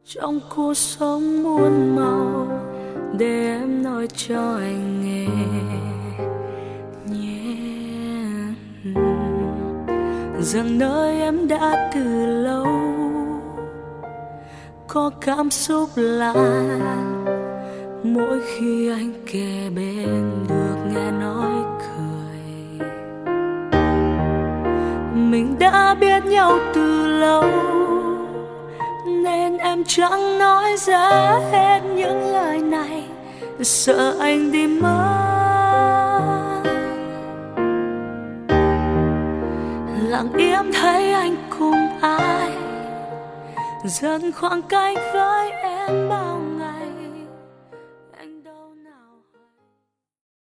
Trong cuộc sống muôn màu để em nói cho anh nghe nhé, rằng nơi em đã từ lâu có cảm xúc lạ mỗi khi anh kề bên được nghe nói cười. Mình đã biết nhau từ lâu nên em chẳng nói ra hết những lời này, sợ anh đi mất. Lặng im thấy anh cùng ai dần khoảng cách với em bao